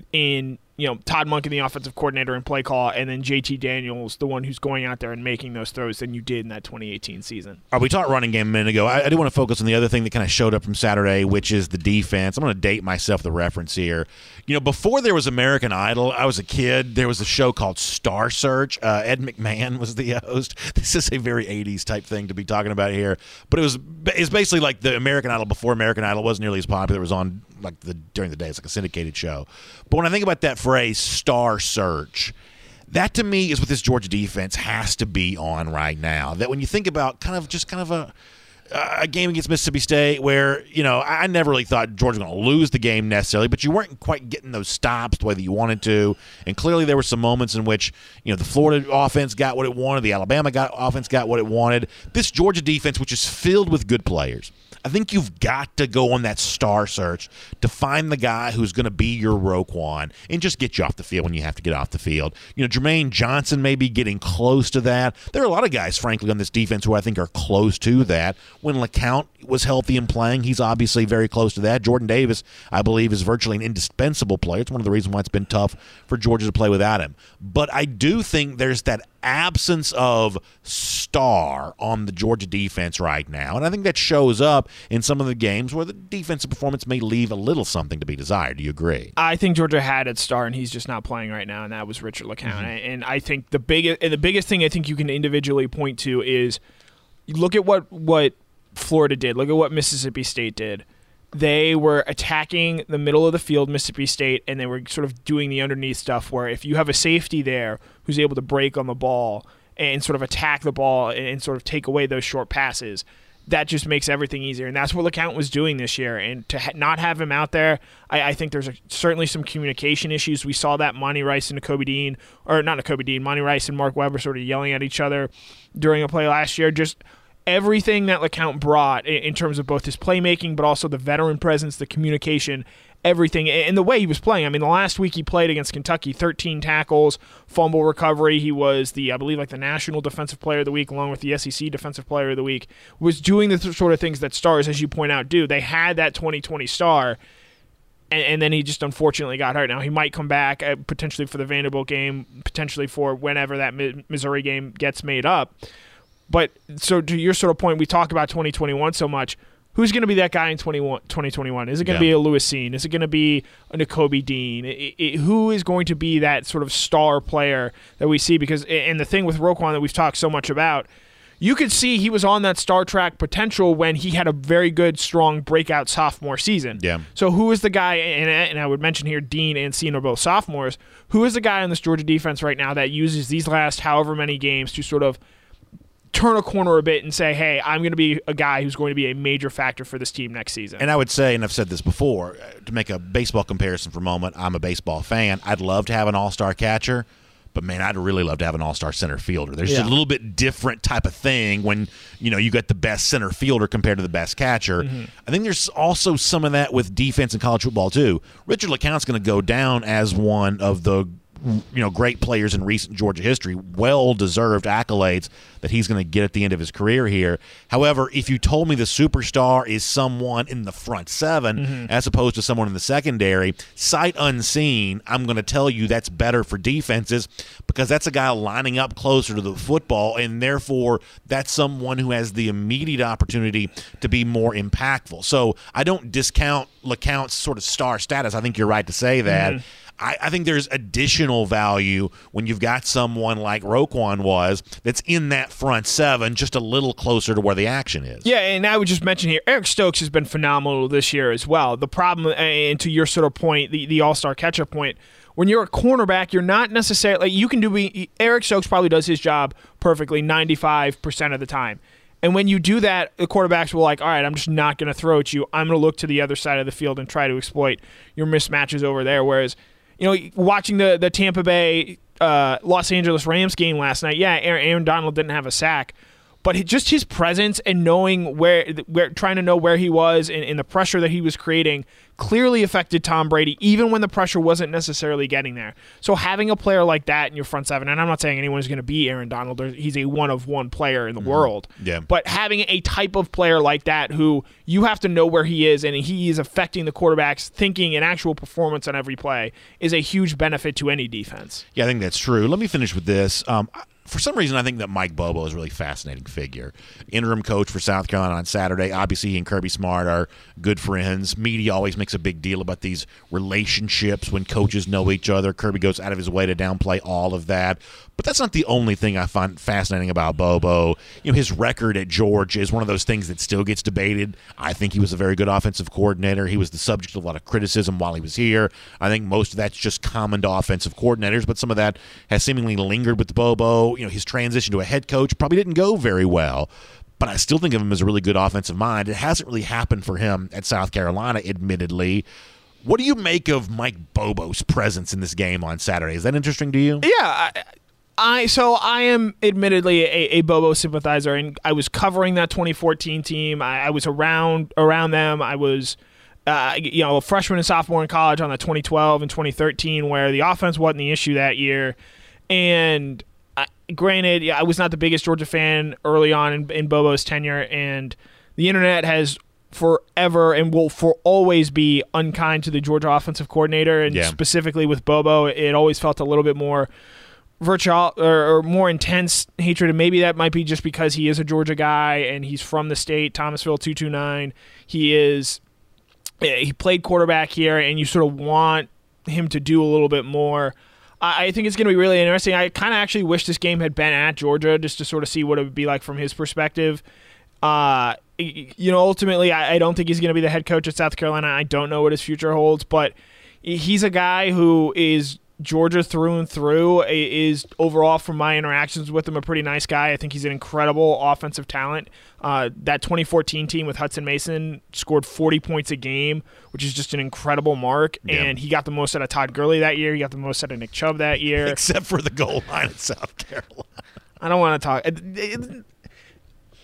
in, you know, Todd Monken, the offensive coordinator and play call, and then J T Daniels, the one who's going out there and making those throws than you did in that twenty eighteen season. Right, we talked running game a minute ago. I, I do want to focus on the other thing that kind of showed up from Saturday, which is the defense. I'm going to date myself the reference here. You know, before there was American Idol, I was a kid, there was a show called Star Search. Uh, Ed McMahon was the host. This is a very eighties type thing to be talking about here. But it was it's basically like the American Idol before American Idol. It wasn't nearly as popular. It was on like the during the day. It's like a syndicated show. But when I think about that phrase, Star Search, that to me is what this Georgia defense has to be on right now. That when you think about kind of just kind of a a game against Mississippi State where, you know, I never really thought Georgia was going to lose the game necessarily, but you weren't quite getting those stops the way that you wanted to. And clearly there were some moments in which, you know, the Florida offense got what it wanted, the Alabama got, offense got what it wanted. This Georgia defense, which is filled with good players, I think you've got to go on that star search to find the guy who's going to be your Roquan and just get you off the field when you have to get off the field. You know, Jermaine Johnson may be getting close to that. There are a lot of guys, frankly, on this defense who I think are close to that. When LeCount was healthy and playing, he's obviously very close to that. Jordan Davis, I believe, is virtually an indispensable player. It's one of the reasons why it's been tough for Georgia to play without him. But I do think there's that absence of star on the Georgia defense right now, and I think that shows up in some of the games where the defensive performance may leave a little something to be desired. Do you agree? I think Georgia had its star, and he's just not playing right now, and that was Richard LeCount. Mm-hmm. And I think the biggest the biggest thing I think you can individually point to is look at what what Florida did. Look at what Mississippi State did. They were attacking the middle of the field, Mississippi State, and they were sort of doing the underneath stuff where if you have a safety there who's able to break on the ball and sort of attack the ball and sort of take away those short passes, that just makes everything easier. And that's what LeCount was doing this year. And to ha- not have him out there, I, I think there's a, certainly some communication issues. We saw that Monty Rice and Nakobe Dean, or not Nakobe Dean, Monty Rice and Mark Weber sort of yelling at each other during a play last year. Just everything that LeCount brought in terms of both his playmaking, but also the veteran presence, the communication, everything. And the way he was playing, I mean, the last week he played against Kentucky, thirteen tackles, fumble recovery. He was the, I believe, like the National Defensive Player of the Week, along with the S E C Defensive Player of the Week, was doing the th- sort of things that stars, as you point out, do. They had that twenty twenty star, and, and then he just unfortunately got hurt. Now, he might come back uh, potentially for the Vanderbilt game, potentially for whenever that Mi- Missouri game gets made up. But so to your sort of point, we talk about twenty twenty-one so much. Who's going to be that guy in twenty twenty-one? Is it going to Yeah. be a Lewis Cine? Is it going to be a Nakobe Dean? It, it, who is going to be that sort of star player that we see? Because and the thing with Roquan that we've talked so much about, you could see he was on that star track potential when he had a very good, strong breakout sophomore season. Yeah. So who is the guy, and, and I would mention here Dean and Cine are both sophomores, who is the guy on this Georgia defense right now that uses these last however many games to sort of turn a corner a bit and say, hey, I'm going to be a guy who's going to be a major factor for this team next season? And I would say, and I've said this before, to make a baseball comparison for a moment, I'm a baseball fan. I'd love to have an all-star catcher, but, man, I'd really love to have an all-star center fielder. There's Yeah. just a little bit different type of thing when, you know, you got the best center fielder compared to the best catcher. Mm-hmm. I think there's also some of that with defense in college football, too. Richard LeCounte's going to go down as one of the you know, great players in recent Georgia history, well-deserved accolades that he's going to get at the end of his career here. However, if you told me the superstar is someone in the front seven mm-hmm. as opposed to someone in the secondary, sight unseen, I'm going to tell you that's better for defenses because that's a guy lining up closer to the football, and therefore that's someone who has the immediate opportunity to be more impactful. So I don't discount LeCounte's sort of star status. I think you're right to say that. Mm-hmm. I, I think there's additional value when you've got someone like Roquan was that's in that front seven just a little closer to where the action is. Yeah, and I would just mention here, Eric Stokes has been phenomenal this year as well. The problem, and to your sort of point, the, the all-star catch-up point, when you're a cornerback, you're not necessarily, like you can do, Eric Stokes probably does his job perfectly ninety-five percent of the time. And when you do that, the quarterbacks will like, all right, I'm just not going to throw at you. I'm going to look to the other side of the field and try to exploit your mismatches over there, whereas you know, watching the, the Tampa Bay uh, Los Angeles Rams game last night, yeah, Aaron, Aaron Donald didn't have a sack, but he, just his presence and knowing where, where, trying to know where he was and, and the pressure that he was creating clearly affected Tom Brady, even when the pressure wasn't necessarily getting there. So having a player like that in your front seven, and I'm not saying anyone is going to be Aaron Donald, he's a one-of-one player in the mm-hmm. world, yeah. but having a type of player like that who you have to know where he is and he is affecting the quarterback's thinking and actual performance on every play is a huge benefit to any defense. Yeah, I think that's true. Let me finish with this. Um, For some reason, I think that Mike Bobo is a really fascinating figure. Interim coach for South Carolina on Saturday. Obviously, he and Kirby Smart are good friends. Media always makes a big deal about these relationships when coaches know each other. Kirby goes out of his way to downplay all of that. But that's not the only thing I find fascinating about Bobo. You know, his record at Georgia is one of those things that still gets debated. I think he was a very good offensive coordinator. He was the subject of a lot of criticism while he was here. I think most of that's just common to offensive coordinators, but some of that has seemingly lingered with Bobo. You know, his transition to a head coach probably didn't go very well, but I still think of him as a really good offensive mind. It hasn't really happened for him at South Carolina, admittedly. What do you make of Mike Bobo's presence in this game on Saturday? Is that interesting to you? Yeah, I, I so I am admittedly a, a Bobo sympathizer, and I was covering that twenty fourteen team. I, I was around around them. I was, uh, you know, a freshman and sophomore in college on the twenty twelve and twenty thirteen, where the offense wasn't the issue that year, and. Granted, yeah, I was not the biggest Georgia fan early on in, in Bobo's tenure, and the internet has forever and will for always be unkind to the Georgia offensive coordinator, and yeah. specifically with Bobo, it always felt a little bit more virtual or, or more intense hatred, and maybe that might be just because he is a Georgia guy and he's from the state, Thomasville two two nine. He is he played quarterback here, and you sort of want him to do a little bit more. I think it's going to be really interesting. I kind of actually wish this game had been at Georgia just to sort of see what it would be like from his perspective. Uh, you know, ultimately, I, I don't think he's going to be the head coach at South Carolina. I don't know what his future holds, but he's a guy who is Georgia through and through, is overall, from my interactions with him, a pretty nice guy. I think he's an incredible offensive talent. Uh, that twenty fourteen team with Hudson Mason scored forty points a game, which is just an incredible mark. Yeah. And he got the most out of Todd Gurley that year. He got the most out of Nick Chubb that year. Except for the goal line at South Carolina. I don't want to talk. It, it,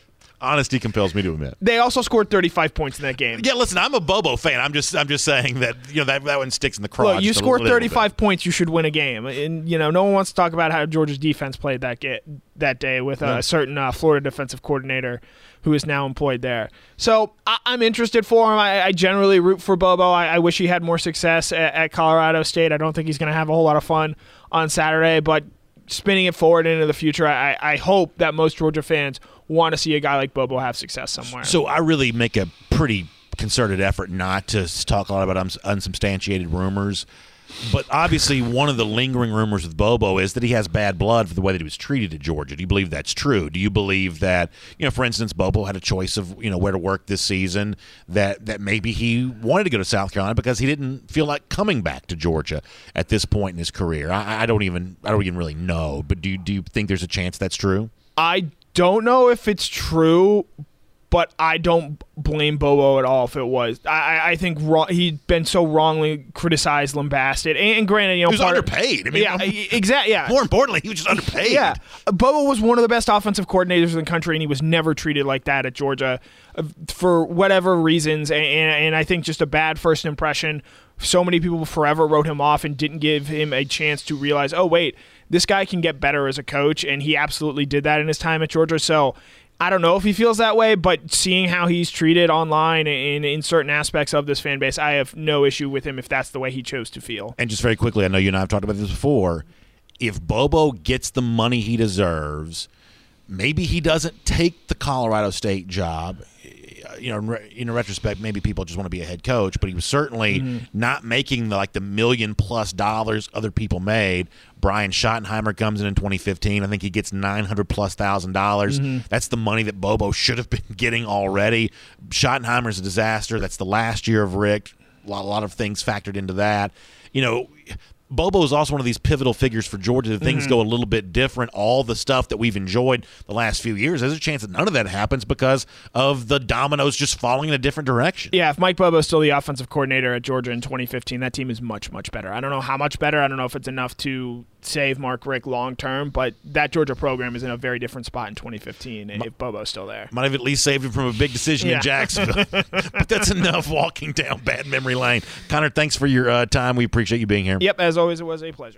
Honesty compels me to admit. They also scored thirty-five points in that game. Yeah, listen, I'm a Bobo fan. I'm just I'm just saying that you know that that one sticks in the crotch. Look, you just a score little thirty-five bit. points, you should win a game. And you know, no one wants to talk about how Georgia's defense played that get that day with a Yeah. certain uh, Florida defensive coordinator who is now employed there. So I- I'm interested for him. I, I generally root for Bobo. I-, I wish he had more success at, at Colorado State. I don't think he's going to have a whole lot of fun on Saturday, but spinning it forward into the future, I, I hope that most Georgia fans want to see a guy like Bobo have success somewhere. So I really make a pretty concerted effort not to talk a lot about uns- unsubstantiated rumors. But obviously, one of the lingering rumors with Bobo is that he has bad blood for the way that he was treated at Georgia. Do you believe that's true? Do you believe that, you know, for instance, Bobo had a choice of, you know, where to work this season, that, that maybe he wanted to go to South Carolina because he didn't feel like coming back to Georgia at this point in his career? I, I don't even I don't even really know. But do you, do you think there's a chance that's true? I don't know if it's true, but I don't blame Bobo at all if it was. I, I think wrong, he'd been so wrongly criticized, lambasted, and, and granted, you know, He was part underpaid. I Of, mean, yeah, exactly. Yeah. More importantly, he was just underpaid. Yeah, Bobo was one of the best offensive coordinators in the country, and he was never treated like that at Georgia uh, for whatever reasons. And, and, and I think just a bad first impression. So many people forever wrote him off and didn't give him a chance to realize, oh, wait, this guy can get better as a coach, and he absolutely did that in his time at Georgia. So I don't know if he feels that way, but seeing how he's treated online and in certain aspects of this fan base, I have no issue with him if that's the way he chose to feel. And just very quickly, I know you and I have talked about this before. If Bobo gets the money he deserves, maybe he doesn't take the Colorado State job. You know, in, re- in retrospect, maybe people just want to be a head coach, but he was certainly mm-hmm. not making the, like the million plus dollars other people made. Brian Schottenheimer comes in in twenty fifteen. I think he gets nine hundred plus thousand dollars. Mm-hmm. That's the money that Bobo should have been getting already. Schottenheimer's a disaster. That's the last year of Rick. A lot, a lot of things factored into that. You know, Bobo is also one of these pivotal figures for Georgia. If things mm-hmm. go a little bit different, all the stuff that we've enjoyed the last few years, there's a chance that none of that happens because of the dominoes just falling in a different direction. Yeah, if Mike Bobo is still the offensive coordinator at Georgia in twenty fifteen, that team is much, much better. I don't know how much better. I don't know if it's enough to save Mark Richt long term, but that Georgia program is in a very different spot in twenty fifteen if M- Bobo's still there. Might have at least saved him from a big decision yeah. in Jacksonville. But that's enough walking down bad memory lane. Connor, thanks for your uh, time. We appreciate you being here. Yep, as always, it was a pleasure.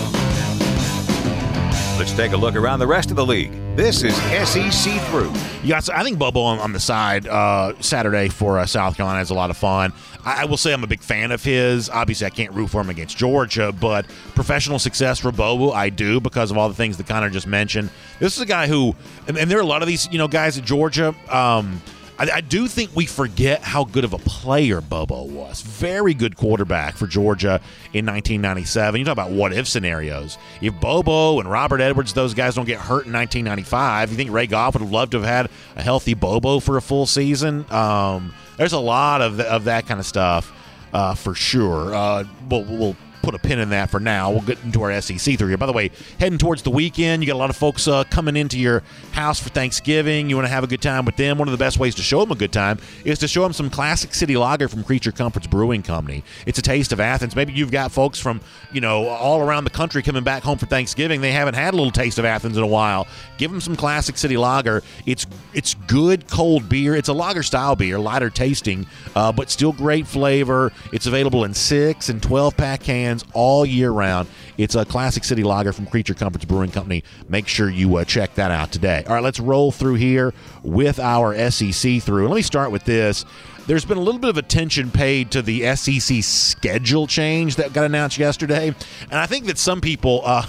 Let's take a look around the rest of the league. This is S E C Through. You got, I think Bobo on, on the side uh, Saturday for uh, South Carolina is a lot of fun. I, I will say I'm a big fan of his. Obviously, I can't root for him against Georgia, but professional success for Bobo, I do because of all the things that Connor just mentioned. This is a guy who, and, and there are a lot of these, you know, guys at Georgia. Um, I, I do think we forget how good of a player Bobo was. Very good quarterback for Georgia in nineteen ninety-seven. You talk about what-if scenarios. If Bobo and Robert Edwards, those guys don't get hurt in nineteen ninety-five, you think Ray Goff would have loved to have had a healthy Bobo for a full season? Um, there's a lot of, the, of that kind of stuff uh, for sure. Uh, we'll, we'll put a pin in that for now. We'll get into our S E C through here. By the way, heading towards the weekend, you got a lot of folks uh, coming into your house for Thanksgiving. You want to have a good time with them. One of the best ways to show them a good time is to show them some Classic City Lager from Creature Comforts Brewing Company. It's a taste of Athens. Maybe you've got folks from, you know, all around the country coming back home for Thanksgiving. They haven't had a little taste of Athens in a while. Give them some Classic City Lager. It's it's good cold beer. It's a lager style beer, lighter tasting, uh, but still great flavor. It's available in six and twelve pack cans all year round. It's a Classic City Lager from Creature Comforts Brewing Company. Make sure you uh, check that out today. All right, let's roll through here with our S E C through. Let me start with this. There's been a little bit of attention paid to the S E C schedule change that got announced yesterday, and I think that some people uh,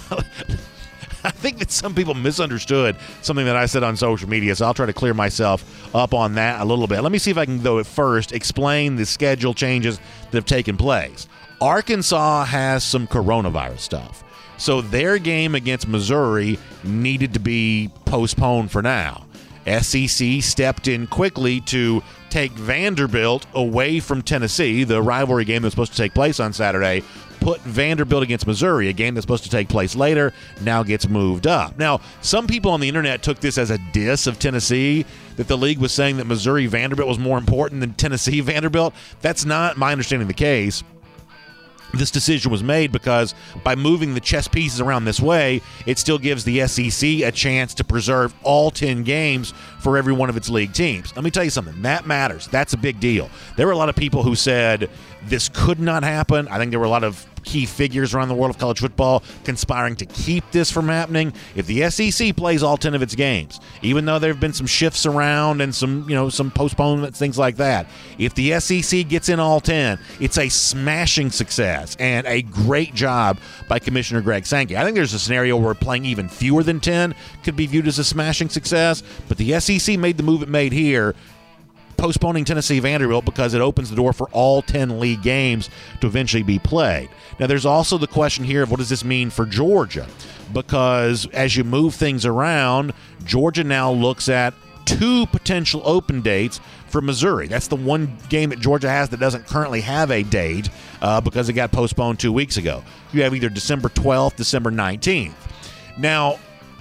I think that some people misunderstood something that I said on social media, so I'll try to clear myself up on that a little bit. Let me see if I can, though, at first explain the schedule changes that have taken place. Arkansas has some coronavirus stuff, so their game against Missouri needed to be postponed for now. S E C stepped in quickly to take Vanderbilt away from Tennessee, the rivalry game that's supposed to take place on Saturday. Put Vanderbilt against Missouri, a game that's supposed to take place later, now gets moved up. Now, some people on the internet took this as a diss of Tennessee, that the league was saying that Missouri-Vanderbilt was more important than Tennessee-Vanderbilt. That's not my understanding of the case. this decision was made, because by moving the chess pieces around this way, it still gives the S E C a chance to preserve all ten games for every one of its league teams. Let me tell you something. That matters. That's a big deal. There were a lot of people who said this could not happen. I think there were a lot of key figures around the world of college football conspiring to keep this from happening. If the S E C plays all ten of its games, even though there have been some shifts around and some, you know, some postponements, things like that, if the S E C gets in all ten, it's a smashing success and a great job by Commissioner Greg Sankey. I think there's a scenario where playing even fewer than ten could be viewed as a smashing success, but the S E C made the move it made here, postponing Tennessee Vanderbilt, because it opens the door for all ten league games to eventually be played. Now, there's also the question here of what does this mean for Georgia? Because as you move things around, Georgia now looks at two potential open dates for Missouri. That's the one game that Georgia has that doesn't currently have a date uh, because it got postponed two weeks ago. You have either December twelfth, December nineteenth. Now,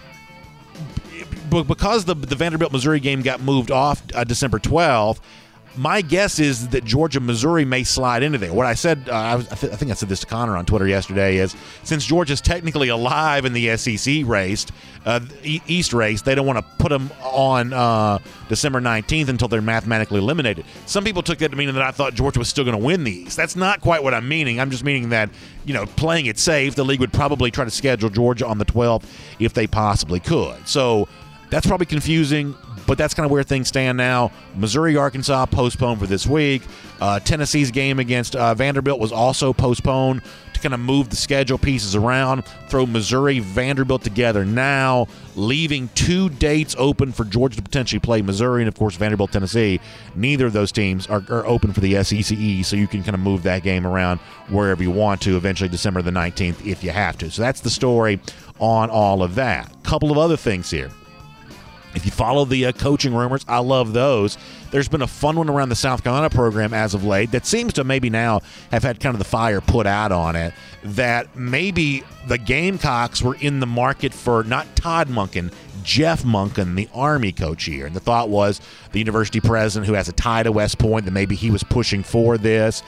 because the the Vanderbilt-Missouri game got moved off uh, December twelfth, my guess is that Georgia-Missouri may slide into there. What I said, uh, I, was, I, th- I think I said this to Connor on Twitter yesterday, is since Georgia's technically alive in the S E C race, uh, e- East race, they don't want to put them on uh, December nineteenth until they're mathematically eliminated. Some people took that to mean that I thought Georgia was still going to win the East. That's not quite what I'm meaning. I'm just meaning that, you know, playing it safe, the league would probably try to schedule Georgia on the twelfth if they possibly could. So that's probably confusing, but that's kind of where things stand now. Missouri, Arkansas postponed for this week. Uh, Tennessee's game against uh, Vanderbilt was also postponed to kind of move the schedule pieces around, throw Missouri, Vanderbilt together now, leaving two dates open for Georgia to potentially play Missouri, and of course Vanderbilt, Tennessee. Neither of those teams are, are open for the S E C E, so you can kind of move that game around wherever you want to, eventually December the nineteenth if you have to. So that's the story on all of that. Couple of other things here. If you follow the uh, coaching rumors, I love those. There's been a fun one around the South Carolina program as of late that seems to maybe now have had kind of the fire put out on it, that maybe the Gamecocks were in the market for not Todd Monken, Jeff Monken, the Army coach here. And the thought was the university president who has a tie to West Point, that maybe he was pushing for this.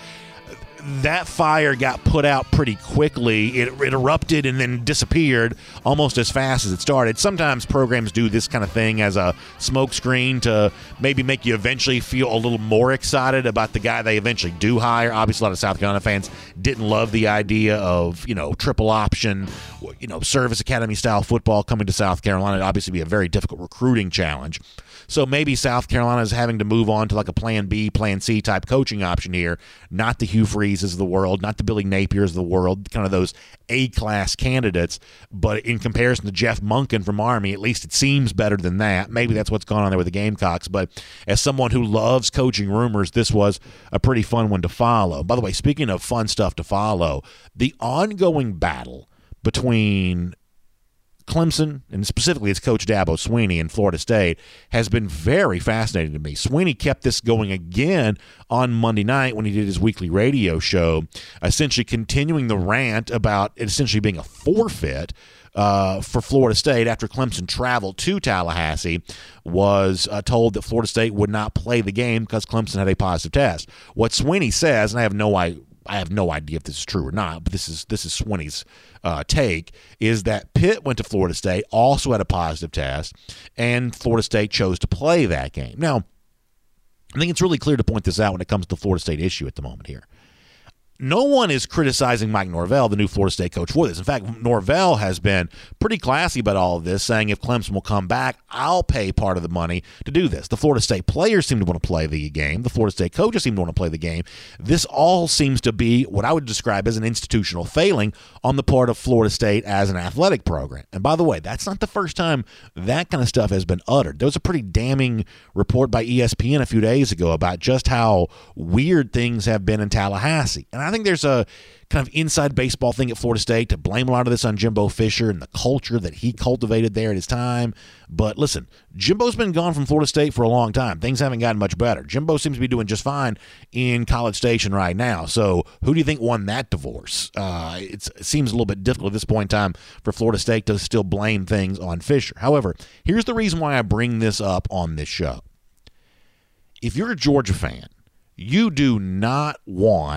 That fire got put out pretty quickly. It, it erupted and then disappeared almost as fast as it started. Sometimes programs do this kind of thing as a smokescreen to maybe make you eventually feel a little more excited about the guy they eventually do hire. Obviously, a lot of South Carolina fans didn't love the idea of, you know, triple option, you know, service academy style football coming to South Carolina. It'd obviously be a very difficult recruiting challenge. So maybe South Carolina is having to move on to like a plan B, plan C type coaching option here. Not the Hugh Freezes of the world, not the Billy Napiers of the world, kind of those A-class candidates. But in comparison to Jeff Monken from Army, at least it seems better than that. Maybe that's what's gone on there with the Gamecocks. But as someone who loves coaching rumors, this was a pretty fun one to follow. By the way, speaking of fun stuff to follow, the ongoing battle between Clemson, and specifically its coach Dabo Swinney in Florida State, has been very fascinating to me. Swinney kept this going again on Monday night when he did his weekly radio show, essentially continuing the rant about it essentially being a forfeit uh, for Florida State after Clemson traveled to Tallahassee, was uh, told that Florida State would not play the game because Clemson had a positive test. What Swinney says, and I have no idea, I have no idea if this is true or not, but this is this is Swinney's uh, take, is that Pitt went to Florida State, also had a positive test, and Florida State chose to play that game. Now, I think it's really clear to point this out when it comes to the Florida State issue at the moment here. No one is criticizing Mike Norvell, the new Florida State coach, for this. In fact, Norvell has been pretty classy about all of this, saying if Clemson will come back, I'll pay part of the money to do this. The Florida State players seem to want to play the game. The Florida State coaches seem to want to play the game. This all seems to be what I would describe as an institutional failing on the part of Florida State as an athletic program. And by the way, that's not the first time that kind of stuff has been uttered. There was a pretty damning report by E S P N a few days ago about just how weird things have been in Tallahassee. And I think there's a kind of inside baseball thing at Florida State to blame a lot of this on Jimbo Fisher and the culture that he cultivated there at his time. But listen, Jimbo's been gone from Florida State for a long time. Things haven't gotten much better. Jimbo seems to be doing just fine in College Station right now. So who do you think won that divorce? Uh, it's, it seems a little bit difficult at this point in time for Florida State to still blame things on Fisher. However, here's the reason why I bring this up on this show. If you're a Georgia fan, you do not want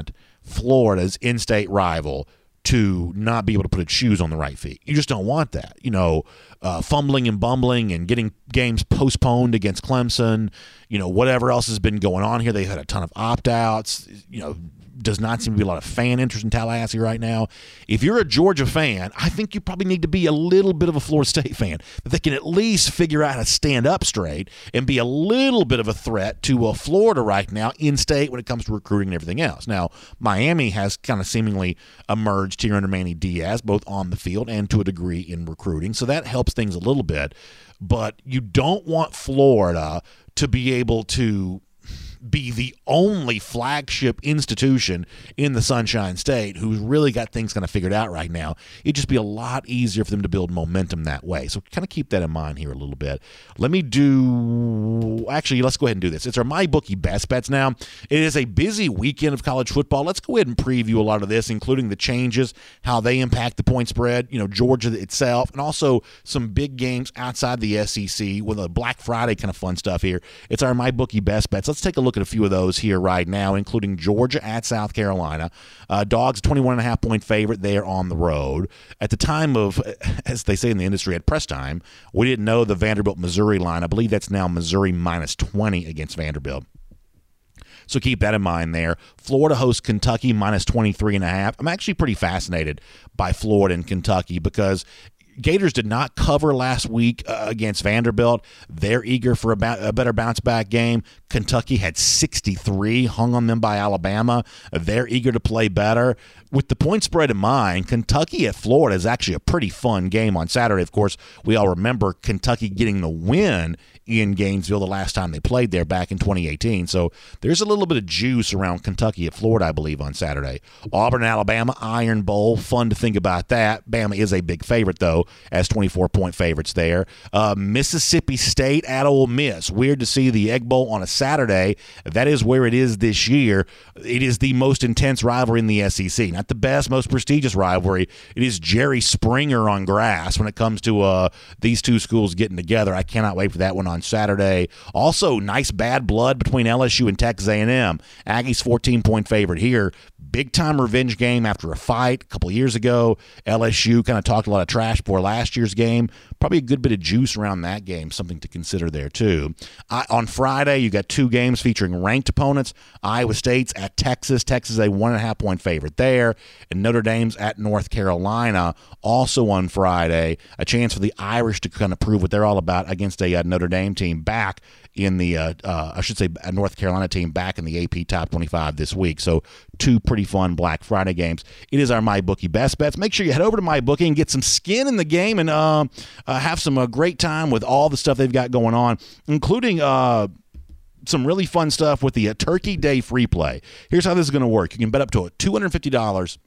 Florida's in-state rival to not be able to put its shoes on the right feet. You just don't want that. You know, uh, fumbling and bumbling and getting games postponed against Clemson, you know, whatever else has been going on here. They've had a ton of opt-outs, you know, does not seem to be a lot of fan interest in Tallahassee right now. If you're a Georgia fan, I think you probably need to be a little bit of a Florida State fan, that they can at least figure out how to stand up straight and be a little bit of a threat to uh, Florida right now in-state when it comes to recruiting and everything else. Now, Miami has kind of seemingly emerged here under Manny Diaz, both on the field and to a degree in recruiting, so that helps things a little bit. But you don't want Florida to be able to be the only flagship institution in the Sunshine State who's really got things kind of figured out right now. It'd just be a lot easier for them to build momentum that way. So kind of keep that in mind here a little bit. Let me do – actually, let's go ahead and do this. It's our MyBookie Best Bets now. It is a busy weekend of college football. Let's go ahead and preview a lot of this, including the changes, how they impact the point spread, you know, Georgia itself, and also some big games outside the S E C with a Black Friday kind of fun stuff here. It's our MyBookie Best Bets. Let's take a look at a few of those here right now, including Georgia at South Carolina. Uh, Dogs, twenty-one and a half point favorite there on the road. At the time of, as they say in the industry, at press time, we didn't know the Vanderbilt-Missouri line. I believe that's now Missouri minus twenty against Vanderbilt. So keep that in mind there. Florida hosts Kentucky minus twenty-three and a half. I'm actually pretty fascinated by Florida and Kentucky because Gators did not cover last week uh, against Vanderbilt. They're eager for a, ba- a better bounce-back game. Kentucky had sixty-three, hung on them by Alabama. They're eager to play better. With the point spread in mind, Kentucky at Florida is actually a pretty fun game on Saturday. Of course, we all remember Kentucky getting the win in Gainesville the last time they played there back in twenty eighteen. So there's a little bit of juice around Kentucky at Florida, I believe, on Saturday. Auburn, Alabama, Iron Bowl. Fun to think about that. Bama is a big favorite, though, as twenty-four point favorites there. Uh, Mississippi State at Ole Miss. Weird to see the Egg Bowl on a Saturday. That is where it is this year. It is the most intense rivalry in the S E C. Not the best, most prestigious rivalry. It is Jerry Springer on grass when it comes to uh, these two schools getting together. I cannot wait for that one on Saturday. Also, nice bad blood between L S U and Texas A and M. Aggies fourteen point favorite here. Big-time revenge game after a fight a couple years ago. L S U kind of talked a lot of trash before last year's game. Probably a good bit of juice around that game, something to consider there too. Uh, on Friday, you got two games featuring ranked opponents. Iowa State's at Texas. Texas a one and a half point favorite there. And Notre Dame's at North Carolina, also on Friday. A chance for the Irish to kind of prove what they're all about against a uh, Notre Dame team back in the, uh, uh, I should say, a North Carolina team back in the A P Top twenty-five this week. So two pretty fun Black Friday games. It is our MyBookie Best Bets. Make sure you head over to MyBookie and get some skin in the game and uh, uh, have some uh, great time with all the stuff they've got going on, including uh, some really fun stuff with the uh, Turkey Day free play. Here's how this is going to work. You can bet up to two hundred fifty dollars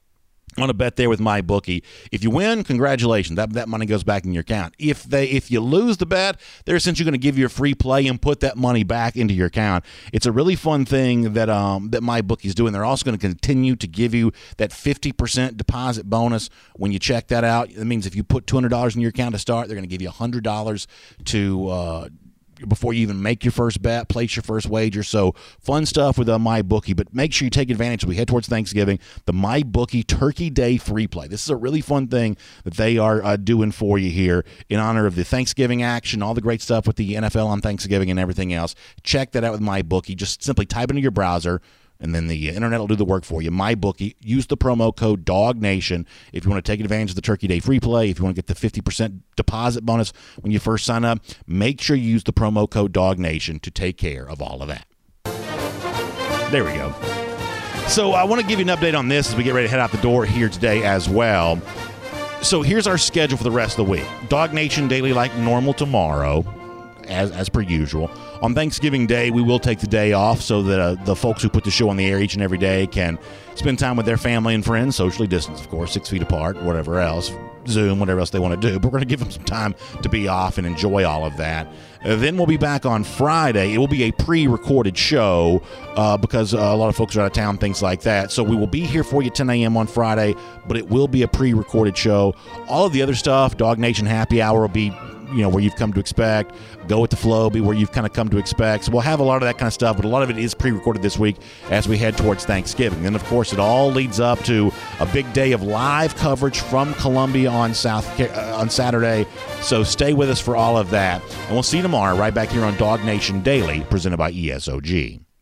on a bet there with MyBookie. If you win, congratulations. That that money goes back in your account. If they if you lose the bet, they're essentially going to give you a free play and put that money back into your account. It's a really fun thing that um that MyBookie is doing. They're also going to continue to give you that fifty percent deposit bonus when you check that out. That means if you put two hundred dollars in your account to start, they're going to give you one hundred dollars to uh before you even make your first bet, place your first wager. So fun stuff with uh, MyBookie, but make sure you take advantage as we head towards Thanksgiving, the MyBookie Turkey Day free play. This is a really fun thing that they are uh, doing for you here in honor of the Thanksgiving action, all the great stuff with the N F L on Thanksgiving and everything else. Check that out with MyBookie. Just simply type into your browser, and then the internet will do the work for you. MyBookie. Use the promo code DOGNATION if you want to take advantage of the Turkey Day free play. If you want to get the fifty percent deposit bonus when you first sign up, make sure you use the promo code DOGNATION to take care of all of that. There we go. So I want to give you an update on this as we get ready to head out the door here today as well. So here's our schedule for the rest of the week. Dog Nation Daily like normal tomorrow, as as per usual. On Thanksgiving Day, we will take the day off so that uh, the folks who put the show on the air each and every day can spend time with their family and friends, socially distanced, of course, six feet apart, whatever else, Zoom, whatever else they want to do. But we're going to give them some time to be off and enjoy all of that. Uh, then we'll be back on Friday. It will be a pre-recorded show uh, because uh, a lot of folks are out of town, things like that. So we will be here for you at ten a.m. on Friday, but it will be a pre-recorded show. All of the other stuff, Dog Nation Happy Hour will be you know, where you've come to expect. Go with the flow, be where you've kind of come to expect. So we'll have a lot of that kind of stuff, but a lot of it is pre-recorded this week as we head towards Thanksgiving. And, of course, it all leads up to a big day of live coverage from Columbia on South uh, on Saturday. So stay with us for all of that. And we'll see you tomorrow right back here on Dog Nation Daily, presented by E S O G.